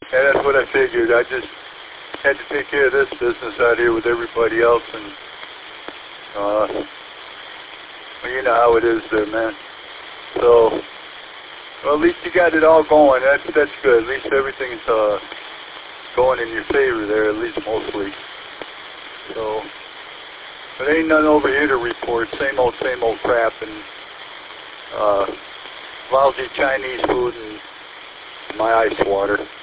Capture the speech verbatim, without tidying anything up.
Yeah, that's what I figured. I just had to take care of this business out here with everybody else, and uh, well, you know how it is there, man. So, well, at least you got it all going. That's that's good. At least everything's uh, going in your favor there, at least mostly. So, but ain't none over here to report. Same old, same old crap, and uh, lousy Chinese food and my ice water.